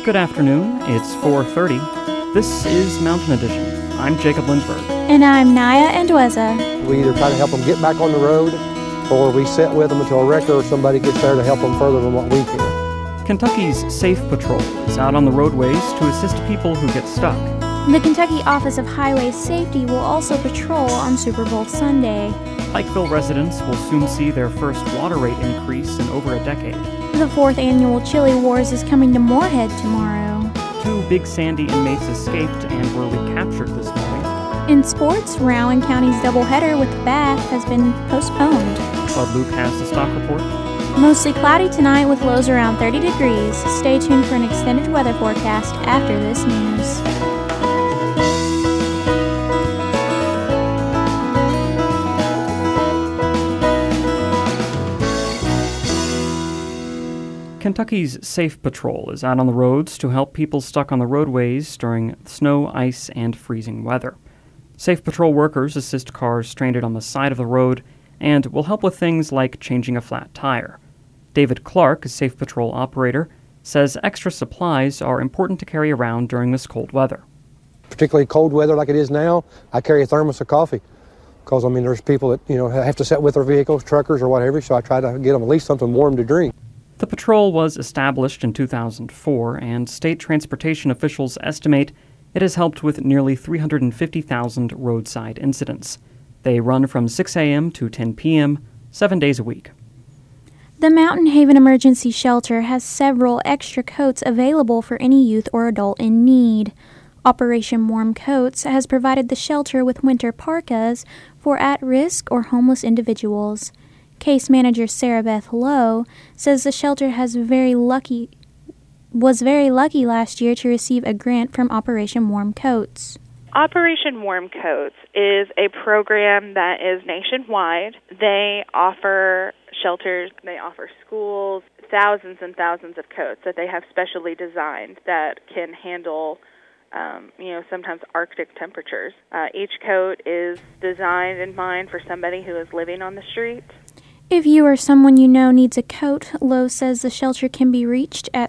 Good afternoon, it's 4:30. This is Mountain Edition. I'm Jacob Lindberg. And I'm Naya Andueza. We either try to help them get back on the road, or we sit with them until a wrecker or somebody gets there to help them further than what we can. Kentucky's Safe Patrol is out on the roadways to assist people who get stuck. The Kentucky Office of Highway Safety will also patrol on Super Bowl Sunday. Pikeville residents will soon see their first water rate increase in over a decade. The 4th annual Chili Wars is coming to Moorhead tomorrow. 2 Big Sandy inmates escaped and were recaptured this morning. In sports, Rowan County's doubleheader with Bath has been postponed. Bud Luke has the stock report. Mostly cloudy tonight with lows around 30 degrees. Stay tuned for an extended weather forecast after this news. Kentucky's Safe Patrol is out on the roads to help people stuck on the roadways during snow, ice, and freezing weather. Safe Patrol workers assist cars stranded on the side of the road and will help with things like changing a flat tire. David Clark, a Safe Patrol operator, says extra supplies are important to carry around during this cold weather. Particularly cold weather like it is now, I carry a thermos of coffee. Because, there's people that, have to sit with their vehicles, truckers or whatever, so I try to get them at least something warm to drink. The patrol was established in 2004, and state transportation officials estimate it has helped with nearly 350,000 roadside incidents. They run from 6 a.m. to 10 p.m., 7 days a week. The Mountain Haven Emergency Shelter has several extra coats available for any youth or adult in need. Operation Warm Coats has provided the shelter with winter parkas for at-risk or homeless individuals. Case manager Sarah Beth Lowe says the shelter was very lucky last year to receive a grant from Operation Warm Coats. Operation Warm Coats is a program that is nationwide. They offer shelters, they offer schools, thousands and thousands of coats that they have specially designed that can handle sometimes Arctic temperatures. Each coat is designed in mind for somebody who is living on the streets. If you or someone you know needs a coat, Lowe says the shelter can be reached at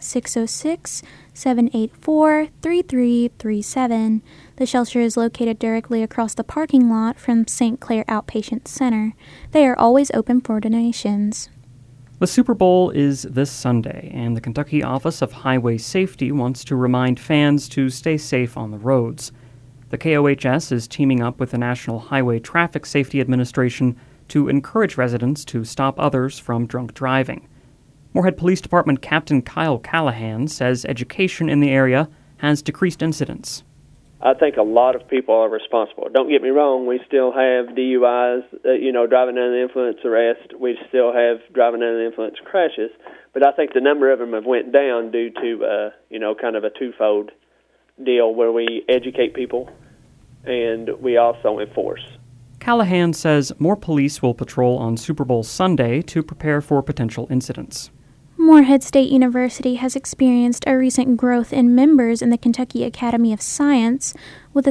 606-784-3337. The shelter is located directly across the parking lot from St. Clair Outpatient Center. They are always open for donations. The Super Bowl is this Sunday, and the Kentucky Office of Highway Safety wants to remind fans to stay safe on the roads. The KOHS is teaming up with the National Highway Traffic Safety Administration to encourage residents to stop others from drunk driving. Moorhead Police Department Captain Kyle Callahan says education in the area has decreased incidents. I think a lot of people are responsible. Don't get me wrong, we still have DUIs, driving under the influence arrest. We still have driving under the influence crashes. But I think the number of them have went down due to, kind of a twofold deal where we educate people and we also enforce. Callahan says more police will patrol on Super Bowl Sunday to prepare for potential incidents. Moorhead State University has experienced a recent growth in members in the Kentucky Academy of Science, with a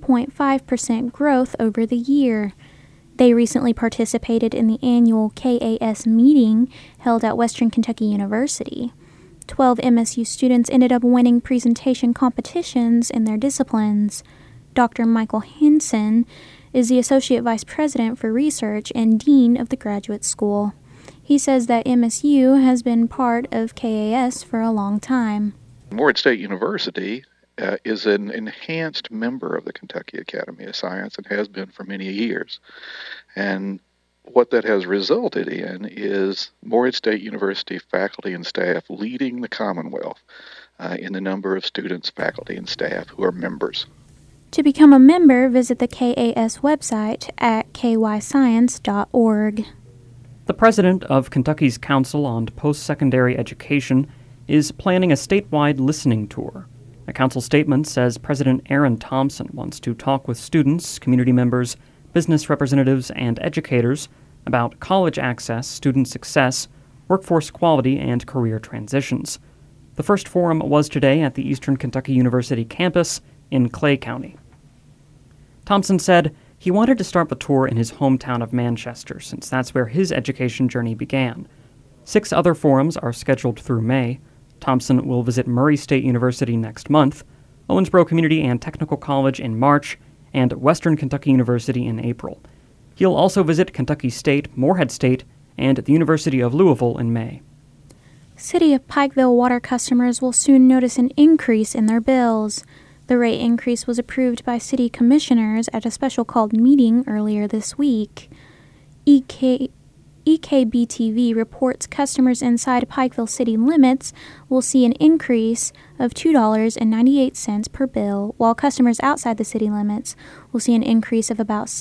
7.5% growth over the year. They recently participated in the annual KAS meeting held at Western Kentucky University. 12 MSU students ended up winning presentation competitions in their disciplines. Dr. Michael Henson is the Associate Vice President for Research and Dean of the Graduate School. He says that MSU has been part of KAS for a long time. Moorhead State University is an enhanced member of the Kentucky Academy of Science and has been for many years. And what that has resulted in is Moorhead State University faculty and staff leading the Commonwealth in the number of students, faculty, and staff who are members. To become a member, visit the KAS website at kyscience.org. The president of Kentucky's Council on Post-Secondary Education is planning a statewide listening tour. A council statement says President Aaron Thompson wants to talk with students, community members, business representatives, and educators about college access, student success, workforce quality, and career transitions. The first forum was today at the Eastern Kentucky University campus in Clay County. Thompson said he wanted to start the tour in his hometown of Manchester, since that's where his education journey began. 6 other forums are scheduled through May. Thompson will visit Murray State University next month, Owensboro Community and Technical College in March, and Western Kentucky University in April. He'll also visit Kentucky State, Morehead State, and the University of Louisville in May. City of Pikeville water customers will soon notice an increase in their bills. The rate increase was approved by city commissioners at a special called meeting earlier this week. EKBTV reports customers inside Pikeville city limits will see an increase of $2.98 per bill, while customers outside the city limits will see an increase of about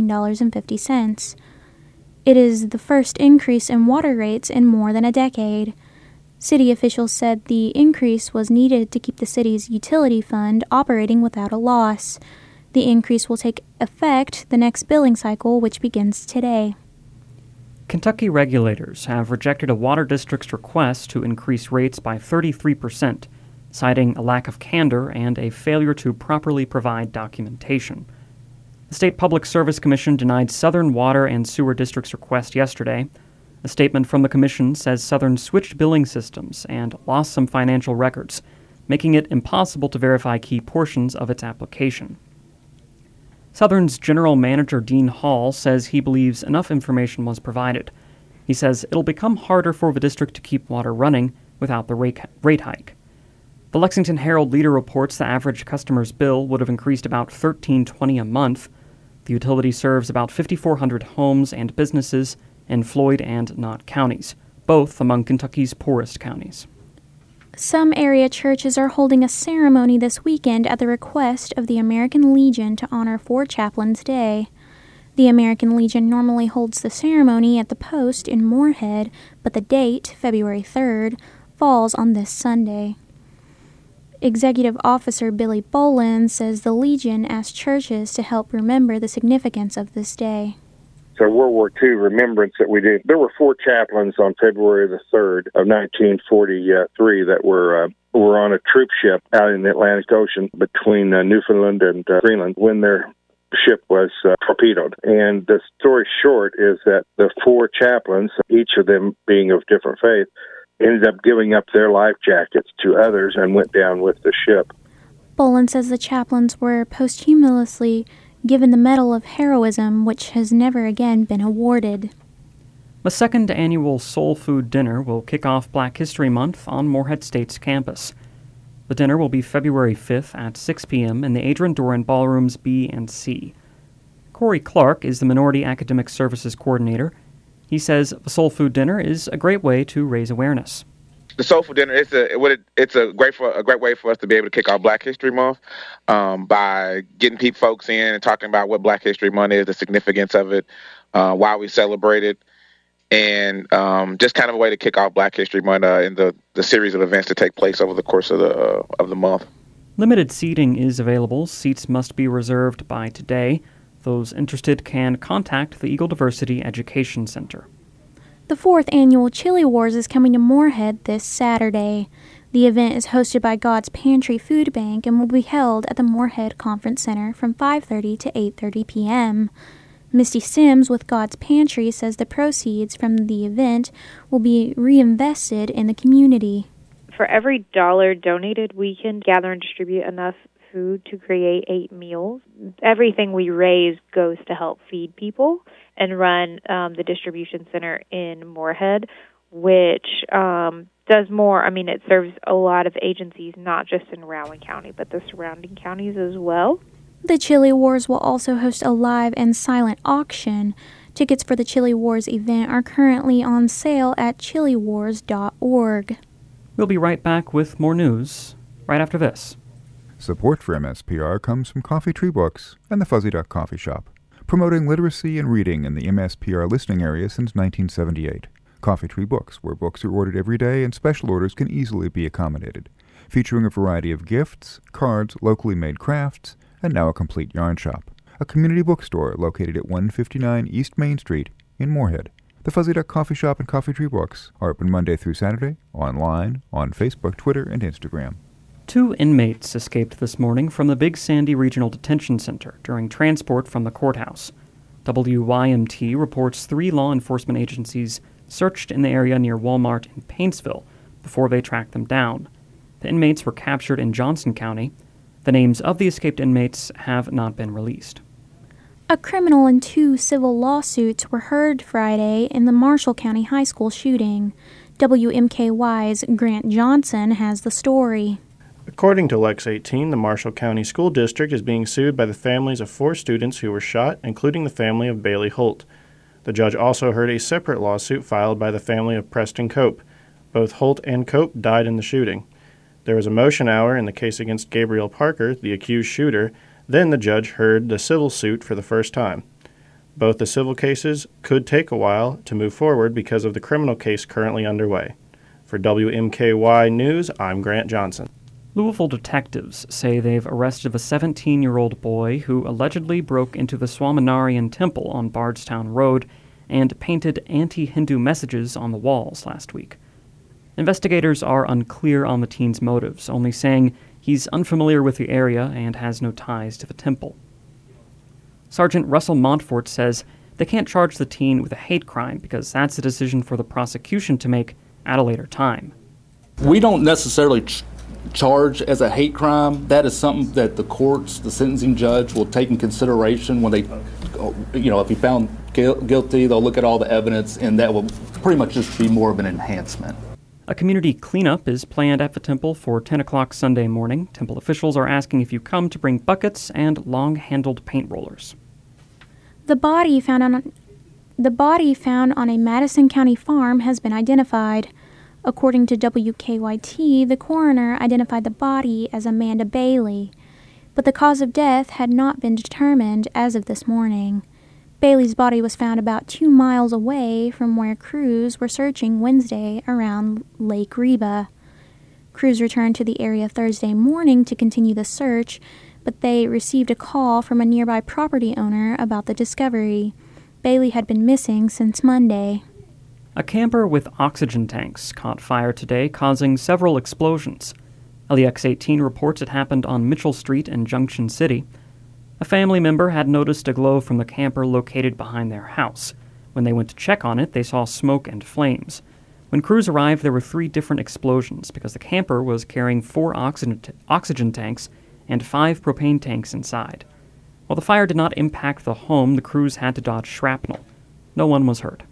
$16.50. It is the first increase in water rates in more than a decade. City officials said the increase was needed to keep the city's utility fund operating without a loss. The increase will take effect the next billing cycle, which begins today. Kentucky regulators have rejected a water district's request to increase rates by 33%, citing a lack of candor and a failure to properly provide documentation. The State Public Service Commission denied Southern Water and Sewer District's request yesterday. A statement from the commission says Southern switched billing systems and lost some financial records, making it impossible to verify key portions of its application. Southern's General Manager Dean Hall says he believes enough information was provided. He says it'll become harder for the district to keep water running without the rate hike. The Lexington Herald-Leader reports the average customer's bill would have increased about $13.20 a month. The utility serves about 5,400 homes and businesses in Floyd and Knott counties, both among Kentucky's poorest counties. Some area churches are holding a ceremony this weekend at the request of the American Legion to honor Four Chaplains Day. The American Legion normally holds the ceremony at the Post in Morehead, but the date, February 3rd, falls on this Sunday. Executive Officer Billy Boland says the Legion asked churches to help remember the significance of this day. So World War II remembrance that we did. There were four chaplains on February the 3rd of 1943 that were on a troop ship out in the Atlantic Ocean between Newfoundland and Greenland when their ship was torpedoed. And the story short is that the four chaplains, each of them being of different faith, ended up giving up their life jackets to others and went down with the ship. Boland says the chaplains were posthumously given the Medal of Heroism, which has never again been awarded. The second annual Soul Food Dinner will kick off Black History Month on Morehead State's campus. The dinner will be February 5th at 6 p.m. in the Adrian Doran Ballrooms B and C. Corey Clark is the Minority Academic Services Coordinator. He says the Soul Food Dinner is a great way to raise awareness. The Soul Food Dinner, it's a great way for us to be able to kick off Black History Month by getting folks in and talking about what Black History Month is, the significance of it, why we celebrate it, and just kind of a way to kick off Black History Month in the series of events that take place over the course of the month. Limited seating is available. Seats must be reserved by today. Those interested can contact the Eagle Diversity Education Center. The fourth annual Chili Wars is coming to Morehead this Saturday. The event is hosted by God's Pantry Food Bank and will be held at the Morehead Conference Center from 5:30 to 8:30 p.m. Misty Sims with God's Pantry says the proceeds from the event will be reinvested in the community. For every dollar donated, we can gather and distribute enough food to create 8 meals. Everything we raise goes to help feed people and run the distribution center in Morehead, which does more. I mean, it serves a lot of agencies, not just in Rowan County, but the surrounding counties as well. The Chili Wars will also host a live and silent auction. Tickets for the Chili Wars event are currently on sale at chiliwars.org. We'll be right back with more news right after this. Support for MSPR comes from Coffee Tree Books and the Fuzzy Duck Coffee Shop, promoting literacy and reading in the MSPR listening area since 1978. Coffee Tree Books, where books are ordered every day and special orders can easily be accommodated, featuring a variety of gifts, cards, locally made crafts, and now a complete yarn shop. A community bookstore located at 159 East Main Street in Morehead. The Fuzzy Duck Coffee Shop and Coffee Tree Books are open Monday through Saturday, online, on Facebook, Twitter, and Instagram. 2 inmates escaped this morning from the Big Sandy Regional Detention Center during transport from the courthouse. WYMT reports 3 law enforcement agencies searched in the area near Walmart in Paintsville, before they tracked them down. The inmates were captured in Johnson County. The names of the escaped inmates have not been released. A criminal and 2 civil lawsuits were heard Friday in the Marshall County High School shooting. WMKY's Grant Johnson has the story. According to Lex 18, the Marshall County School District is being sued by the families of 4 students who were shot, including the family of Bailey Holt. The judge also heard a separate lawsuit filed by the family of Preston Cope. Both Holt and Cope died in the shooting. There was a motion hour in the case against Gabriel Parker, the accused shooter. Then the judge heard the civil suit for the first time. Both the civil cases could take a while to move forward because of the criminal case currently underway. For WMKY News, I'm Grant Johnson. Louisville detectives say they've arrested a 17-year-old boy who allegedly broke into the Swaminarayan Temple on Bardstown Road and painted anti-Hindu messages on the walls last week. Investigators are unclear on the teen's motives, only saying he's unfamiliar with the area and has no ties to the temple. Sergeant Russell Montfort says they can't charge the teen with a hate crime because that's a decision for the prosecution to make at a later time. We don't necessarily charge as a hate crime. That is something that the courts, the sentencing judge, will take in consideration when they, if he found guilty, they'll look at all the evidence, and that will pretty much just be more of an enhancement. A community cleanup is planned at the temple for 10 o'clock Sunday morning. Temple officials are asking if you come to bring buckets and long-handled paint rollers. The body found on a Madison County farm has been identified. According to WKYT, the coroner identified the body as Amanda Bailey, but the cause of death had not been determined as of this morning. Bailey's body was found about 2 miles away from where crews were searching Wednesday around Lake Reba. Crews returned to the area Thursday morning to continue the search, but they received a call from a nearby property owner about the discovery. Bailey had been missing since Monday. A camper with oxygen tanks caught fire today, causing several explosions. LEX 18 reports it happened on Mitchell Street in Junction City. A family member had noticed a glow from the camper located behind their house. When they went to check on it, they saw smoke and flames. When crews arrived, there were 3 different explosions because the camper was carrying 4 oxygen tanks and 5 propane tanks inside. While the fire did not impact the home, the crews had to dodge shrapnel. No one was hurt.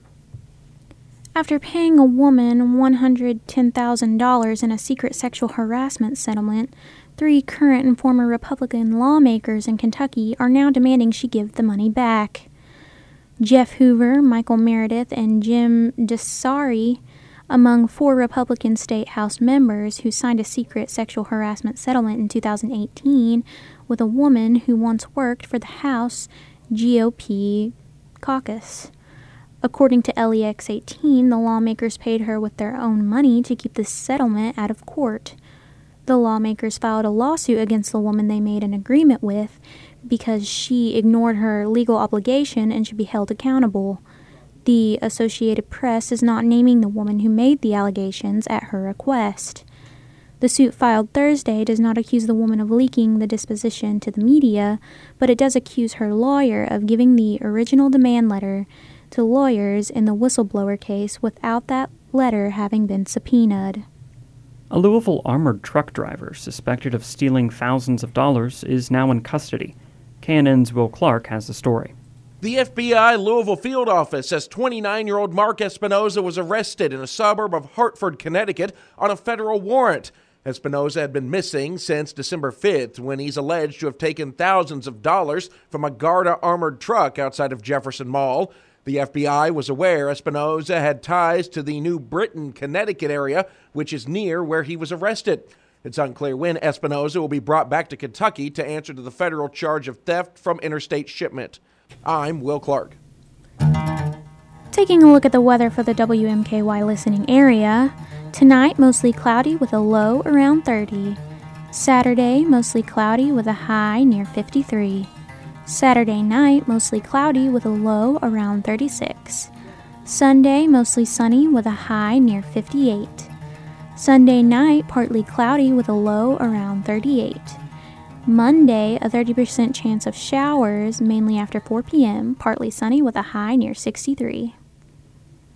After paying a woman $110,000 in a secret sexual harassment settlement, 3 current and former Republican lawmakers in Kentucky are now demanding she give the money back. Jeff Hoover, Michael Meredith, and Jim Desari, among 4 Republican state House members who signed a secret sexual harassment settlement in 2018 with a woman who once worked for the House GOP caucus. According to LEX 18, the lawmakers paid her with their own money to keep the settlement out of court. The lawmakers filed a lawsuit against the woman they made an agreement with because she ignored her legal obligation and should be held accountable. The Associated Press is not naming the woman who made the allegations at her request. The suit filed Thursday does not accuse the woman of leaking the disposition to the media, but it does accuse her lawyer of giving the original demand letter to lawyers in the whistleblower case without that letter having been subpoenaed. A Louisville armored truck driver suspected of stealing thousands of dollars is now in custody. KNN's Will Clark has the story. The FBI Louisville field office says 29-year-old Mark Espinoza was arrested in a suburb of Hartford, Connecticut on a federal warrant. Espinoza had been missing since December 5th when he's alleged to have taken thousands of dollars from a Garda armored truck outside of Jefferson Mall. The FBI was aware Espinoza had ties to the New Britain, Connecticut area, which is near where he was arrested. It's unclear when Espinoza will be brought back to Kentucky to answer to the federal charge of theft from interstate shipment. I'm Will Clark. Taking a look at the weather for the WMKY listening area. Tonight, mostly cloudy with a low around 30. Saturday, mostly cloudy with a high near 53. Saturday night, mostly cloudy with a low around 36. Sunday, mostly sunny with a high near 58. Sunday night, partly cloudy with a low around 38. Monday, a 30% chance of showers, mainly after 4 p.m., partly sunny with a high near 63.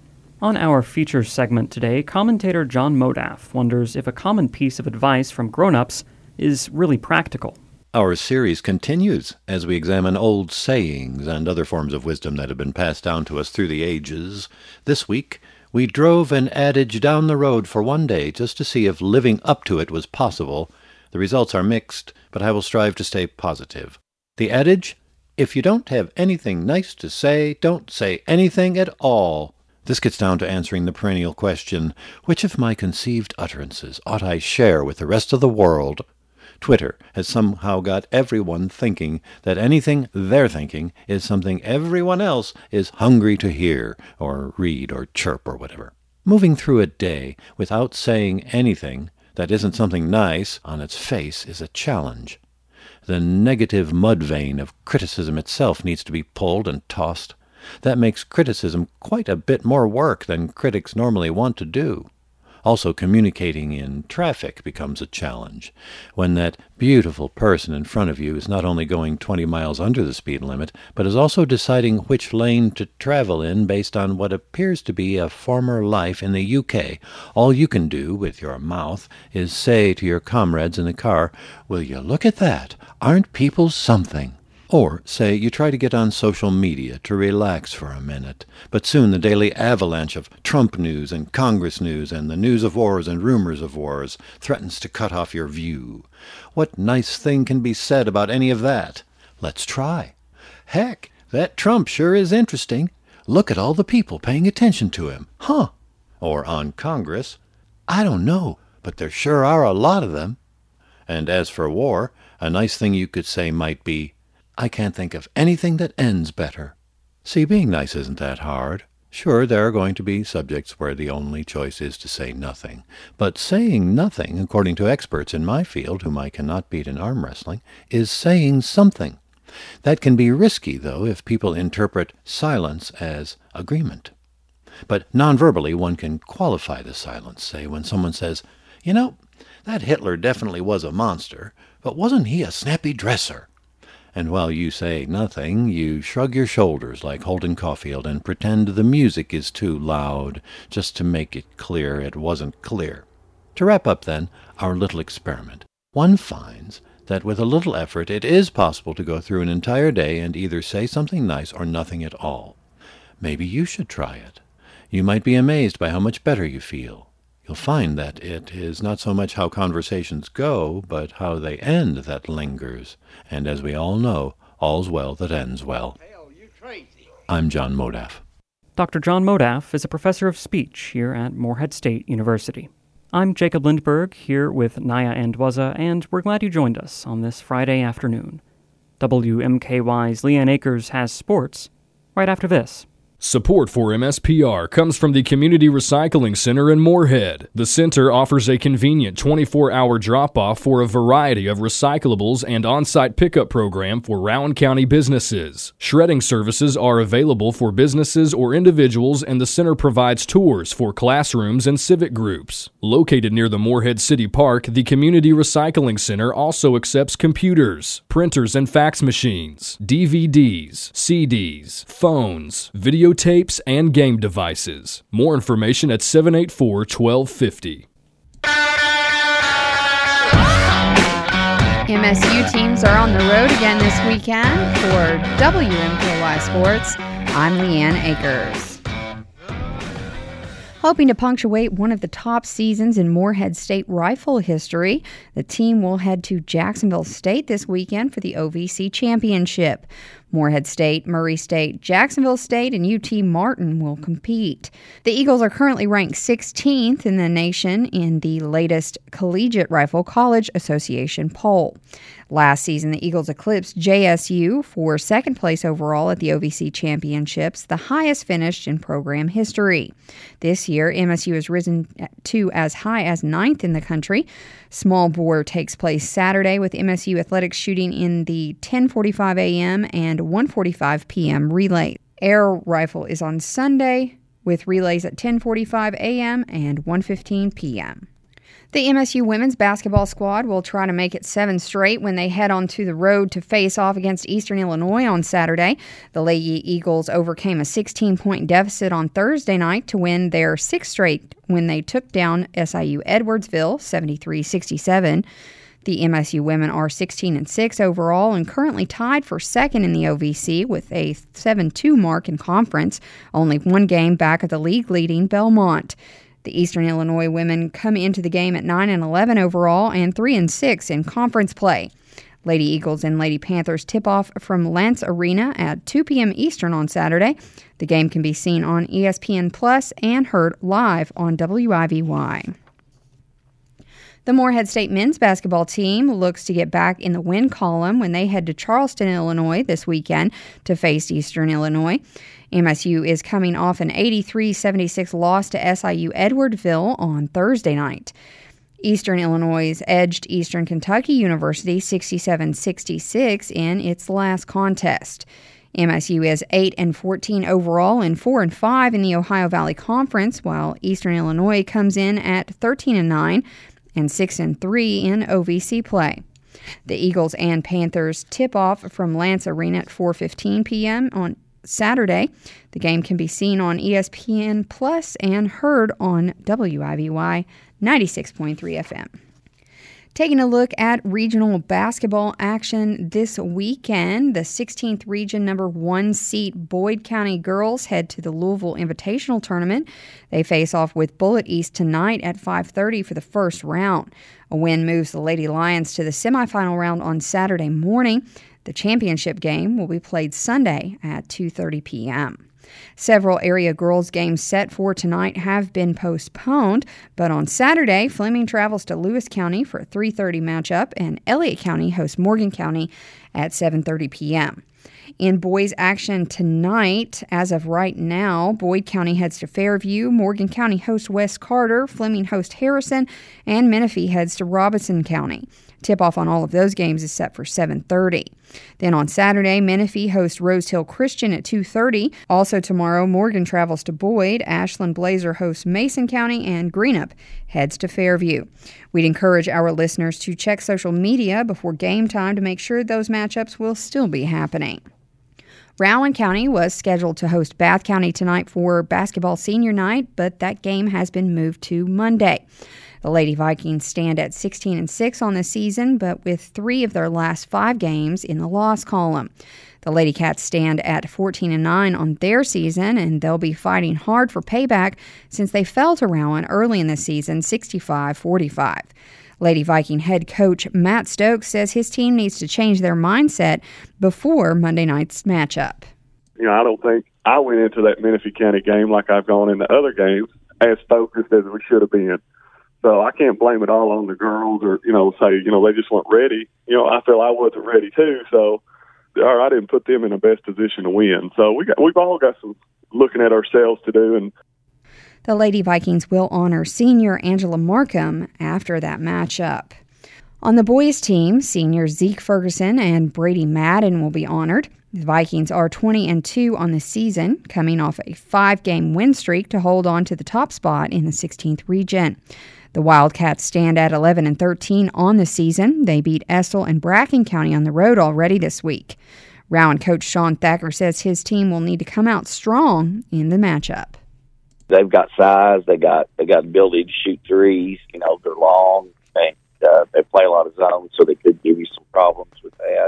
On our feature segment today, commentator John Modaff wonders if a common piece of advice from grown-ups is really practical. Our series continues as we examine old sayings and other forms of wisdom that have been passed down to us through the ages. This week, we drove an adage down the road for one day just to see if living up to it was possible. The results are mixed, but I will strive to stay positive. The adage, if you don't have anything nice to say, don't say anything at all. This gets down to answering the perennial question, which of my conceived utterances ought I share with the rest of the world? Twitter has somehow got everyone thinking that anything they're thinking is something everyone else is hungry to hear, or read, or chirp, or whatever. Moving through a day without saying anything that isn't something nice on its face is a challenge. The negative mud vein of criticism itself needs to be pulled and tossed. That makes criticism quite a bit more work than critics normally want to do. Also, communicating in traffic becomes a challenge. When that beautiful person in front of you is not only going 20 miles under the speed limit, but is also deciding which lane to travel in based on what appears to be a former life in the UK, all you can do with your mouth is say to your comrades in the car, "Will you look at that? Aren't people something?" Or, say, you try to get on social media to relax for a minute, but soon the daily avalanche of Trump news and Congress news and the news of wars and rumors of wars threatens to cut off your view. What nice thing can be said about any of that? Let's try. Heck, that Trump sure is interesting. Look at all the people paying attention to him. Huh? Or on Congress, I don't know, but there sure are a lot of them. And as for war, a nice thing you could say might be, I can't think of anything that ends better. See, being nice isn't that hard. Sure, there are going to be subjects where the only choice is to say nothing. But saying nothing, according to experts in my field, whom I cannot beat in arm wrestling, is saying something. That can be risky, though, if people interpret silence as agreement. But non-verbally, one can qualify the silence, say, when someone says, "You know, that Hitler definitely was a monster, but wasn't he a snappy dresser?" And while you say nothing, you shrug your shoulders like Holden Caulfield and pretend the music is too loud, just to make it clear it wasn't clear. To wrap up, then, our little experiment, one finds that with a little effort it is possible to go through an entire day and either say something nice or nothing at all. Maybe you should try it. You might be amazed by how much better you feel. You'll find that it is not so much how conversations go, but how they end that lingers. And as we all know, all's well that ends well. I'm John Modaff. Dr. John Modaff is a professor of speech here at Morehead State University. I'm Jacob Lindberg here with Naya Andwaza, and we're glad you joined us on this Friday afternoon. WMKY's Leanne Akers has sports right after this. Support for MSPR comes from the Community Recycling Center in Morehead. The center offers a convenient 24-hour drop-off for a variety of recyclables and on-site pickup program for Rowan County businesses. Shredding services are available for businesses or individuals, and the center provides tours for classrooms and civic groups. Located near the Morehead City Park, the Community Recycling Center also accepts computers, printers and fax machines, DVDs, CDs, phones, videotapes, and game devices. More information at 784-1250. MSU teams are on the road again this weekend. For WMKY Sports, I'm Leanne Akers. Hoping to punctuate one of the top seasons in Morehead State rifle history, the team will head to Jacksonville State this weekend for the OVC Championship. Morehead State, Murray State, Jacksonville State, and UT Martin will compete. The Eagles are currently ranked 16th in the nation in the latest Collegiate Rifle College Association poll. Last season, the Eagles eclipsed JSU for second place overall at the OVC Championships, the highest finished in program history. This year, MSU has risen to as high as 9th in the country. Small bore takes place Saturday with MSU athletics shooting in the 10:45 a.m. and 1:45 p.m. relay. Air rifle is on Sunday with relays at 10:45 a.m. and 1:15 p.m. The MSU women's basketball squad will try to make it 7 straight when they head onto the road to face off against Eastern Illinois on Saturday. The Lady Eagles overcame a 16-point deficit on Thursday night to win their 6th straight when they took down SIU Edwardsville 73-67. The MSU women are 16-6 overall and currently tied for second in the OVC with a 7-2 mark in conference, only one game back of the league-leading Belmont. The Eastern Illinois women come into the game at 9-11 overall and 3-6 in conference play. Lady Eagles and Lady Panthers tip off from Lance Arena at 2 p.m. Eastern on Saturday. The game can be seen on ESPN Plus and heard live on WIVY. The Morehead State men's basketball team looks to get back in the win column when they head to Charleston, Illinois this weekend to face Eastern Illinois. MSU is coming off an 83-76 loss to SIU Edwardsville on Thursday night. Eastern Illinois edged Eastern Kentucky University 67-66 in its last contest. MSU is 8-14 overall and 4-5 in the Ohio Valley Conference, while Eastern Illinois comes in at 13-9 and 6-3 in OVC play. The Eagles and Panthers tip off from Lance Arena at 4:15 p.m. on Saturday. The game can be seen on ESPN Plus and heard on WIVY 96.3 FM. Taking a look at regional basketball action this weekend, the 16th region number 1 seed Boyd County girls head to the Louisville Invitational Tournament. They face off with Bullitt East tonight at 5:30 for the first round. A win moves the Lady Lions to the semifinal round on Saturday morning. The championship game will be played Sunday at 2:30 p.m. Several area girls games set for tonight have been postponed, but on Saturday, Fleming travels to Lewis County for a 3:30 matchup, and Elliott County hosts Morgan County at 7:30 p.m. In boys action tonight, as of right now, Boyd County heads to Fairview, Morgan County hosts West Carter, Fleming hosts Harrison, and Menifee heads to Robeson County. Tip-off on all of those games is set for 7:30. Then on Saturday, Menifee hosts Rose Hill Christian at 2:30. Also tomorrow, Morgan travels to Boyd, Ashland Blazer hosts Mason County, and Greenup heads to Fairview. We'd encourage our listeners to check social media before game time to make sure those matchups will still be happening. Rowan County was scheduled to host Bath County tonight for basketball senior night, but that game has been moved to Monday. The Lady Vikings stand at 16-6 on the season, but with 3 of their last 5 games in the loss column. The Lady Cats stand at 14-9 on their season, and they'll be fighting hard for payback since they fell to Rowan early in the season, 65-45. Lady Viking head coach Matt Stokes says his team needs to change their mindset before Monday night's matchup. You know, I don't think I went into that Menifee County game like I've gone into other games as focused as we should have been. So I can't blame it all on the girls or, say, they just weren't ready. I feel I wasn't ready too. So, I didn't put them in the best position to win. So we've all got some looking at ourselves to do. And the Lady Vikings will honor senior Angela Markham after that matchup. On the boys' team, seniors Zeke Ferguson and Brady Madden will be honored. The Vikings are 20-2 on the season, coming off a 5-game win streak to hold on to the top spot in the 16th region. The Wildcats stand at 11-13 on the season. They beat Estill and Bracken County on the road already this week. Rowan coach Sean Thacker says his team will need to come out strong in the matchup. They've got size. They got the ability to shoot threes. They're long. They play a lot of zones, so they could give you some problems with that.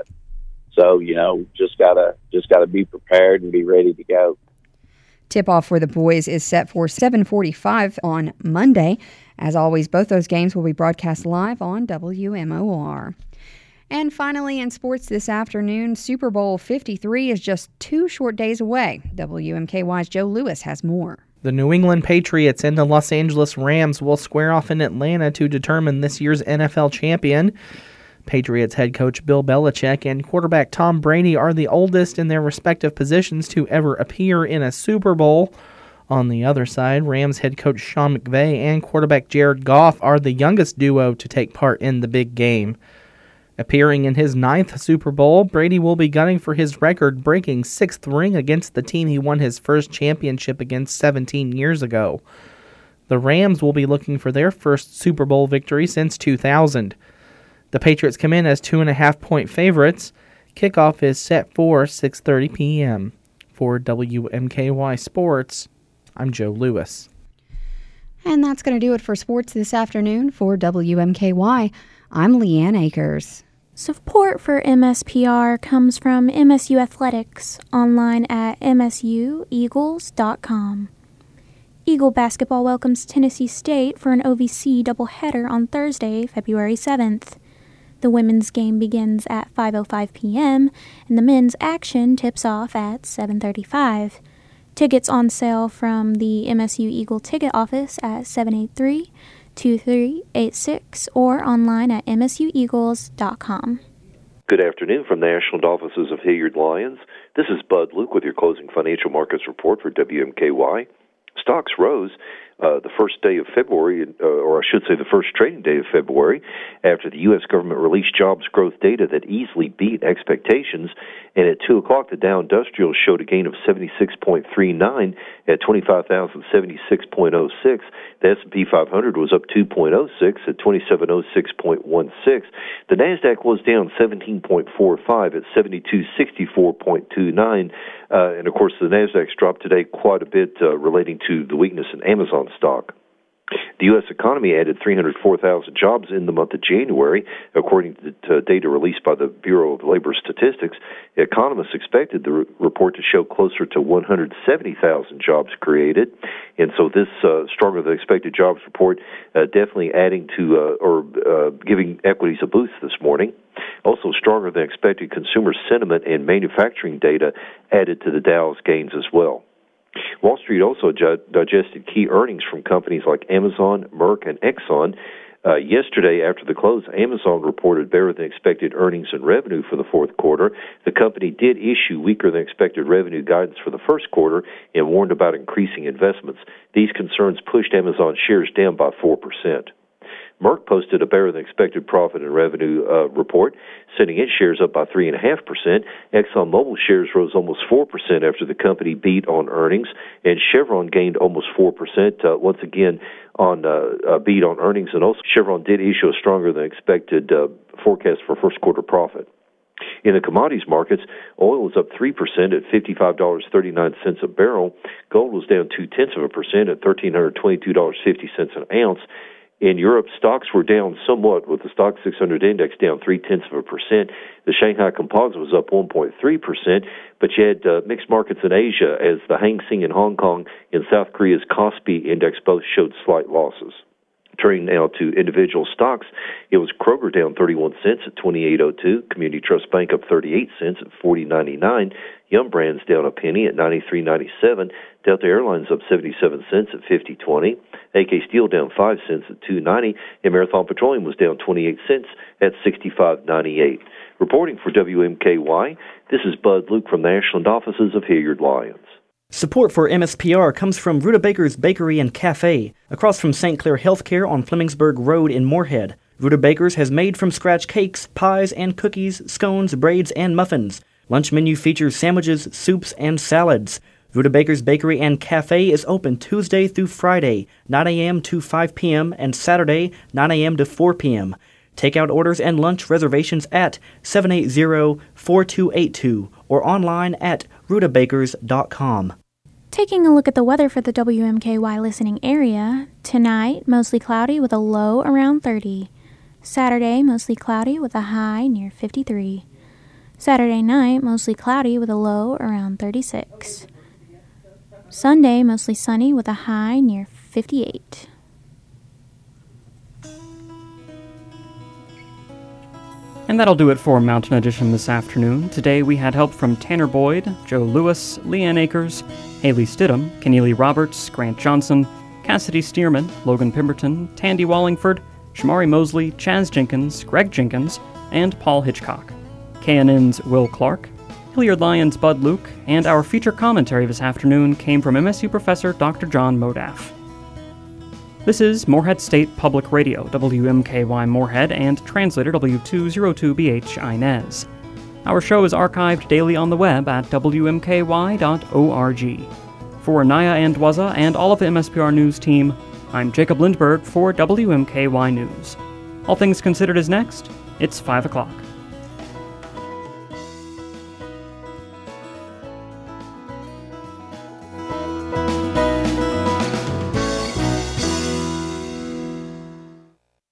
So just gotta be prepared and be ready to go. Tip-off for the boys is set for 7:45 on Monday. As always, both those games will be broadcast live on WMOR. And finally, in sports this afternoon, Super Bowl 53 is just 2 short days away. WMKY's Joe Lewis has more. The New England Patriots and the Los Angeles Rams will square off in Atlanta to determine this year's NFL champion. Patriots head coach Bill Belichick and quarterback Tom Brady are the oldest in their respective positions to ever appear in a Super Bowl. On the other side, Rams head coach Sean McVay and quarterback Jared Goff are the youngest duo to take part in the big game. Appearing in his 9th Super Bowl, Brady will be gunning for his record-breaking 6th ring against the team he won his first championship against 17 years ago. The Rams will be looking for their first Super Bowl victory since 2000. The Patriots come in as 2.5-point favorites. Kickoff is set for 6:30 p.m. For WMKY Sports, I'm Joe Lewis. And that's going to do it for sports this afternoon. For WMKY, I'm Leanne Akers. Support for MSPR comes from MSU Athletics, online at msueagles.com. Eagle basketball welcomes Tennessee State for an OVC doubleheader on Thursday, February 7th. The women's game begins at 5:05 p.m., and the men's action tips off at 7:35. Tickets on sale from the MSU Eagle ticket office at 783-2386 or online at msueagles.com. Good afternoon from the National Offices of Hilliard Lyons. This is Bud Luke with your closing financial markets report for WMKY. Stocks rose the first day of February, or I should say the first trading day of February, after the U.S. government released jobs growth data that easily beat expectations. And at 2 o'clock, the Dow Industrial showed a gain of 76.39 at 25,076.06. The S&P 500 was up 2.06 at 2706.16. The NASDAQ was down 17.45 at 7264.29. And, of course, the NASDAQ's dropped today quite a bit relating to the weakness in Amazon stock. The U.S. economy added 304,000 jobs in the month of January, according to data released by the Bureau of Labor Statistics. Economists expected the report to show closer to 170,000 jobs created, and so this stronger-than-expected jobs report definitely adding to giving equities a boost this morning. Also, stronger-than-expected consumer sentiment and manufacturing data added to the Dow's gains as well. Wall Street also digested key earnings from companies like Amazon, Merck, and Exxon. Yesterday, after the close, Amazon reported better-than-expected earnings and revenue for the fourth quarter. The company did issue weaker-than-expected revenue guidance for the first quarter and warned about increasing investments. These concerns pushed Amazon shares down by 4%. Merck posted a better-than-expected profit and revenue report, sending its shares up by 3.5%. ExxonMobil shares rose almost 4% after the company beat on earnings, and Chevron gained almost 4%, once again on a beat on earnings. And also, Chevron did issue a stronger-than-expected forecast for first-quarter profit. In the commodities markets, oil was up 3% at $55.39 a barrel. Gold was down 0.2% at $1,322.50 an ounce. In Europe, stocks were down somewhat, with the Stock 600 index down 0.3%. The Shanghai Composite was up 1.3%, but you had mixed markets in Asia as the Hang Seng in Hong Kong and South Korea's Kospi index both showed slight losses. Turning now to individual stocks, it was Kroger down 31 cents at $28.02, Community Trust Bank up 38 cents at $40.99, Yum Brands down a penny at $93.97, Delta Airlines up 77 cents at $50.20, AK Steel down 5 cents at $2.90, and Marathon Petroleum was down 28 cents at $65.98. Reporting for WMKY, this is Bud Luke from the Ashland offices of Hilliard Lyons. Support for MSPR comes from Rutabaker's Bakery and Cafe, across from St. Clair Healthcare on Flemingsburg Road in Moorhead. Rutabaker's has made-from-scratch cakes, pies, and cookies, scones, braids, and muffins. Lunch menu features sandwiches, soups, and salads. Rutabaker's Bakery and Cafe is open Tuesday through Friday, 9 a.m. to 5 p.m., and Saturday, 9 a.m. to 4 p.m. Takeout orders and lunch reservations at 780-4282 or online at rutabakers.com. Taking a look at the weather for the WMKY listening area, tonight, mostly cloudy with a low around 30. Saturday, mostly cloudy with a high near 53. Saturday night, mostly cloudy with a low around 36. Sunday, mostly sunny with a high near 58. And that'll do it for Mountain Edition this afternoon. Today we had help from Tanner Boyd, Joe Lewis, Leanne Akers, Haley Stidham, Keneally Roberts, Grant Johnson, Cassidy Stearman, Logan Pemberton, Tandy Wallingford, Shamari Mosley, Chaz Jenkins, Greg Jenkins, and Paul Hitchcock. KNN's Will Clark, Hilliard Lyons' Bud Luke, and our feature commentary this afternoon came from MSU professor Dr. John Modaff. This is Moorhead State Public Radio, WMKY Moorhead, and translator W202BH Inez. Our show is archived daily on the web at WMKY.org. For Naya and Waza and all of the MSPR News team, I'm Jacob Lindberg for WMKY News. All Things Considered is next. It's 5 o'clock.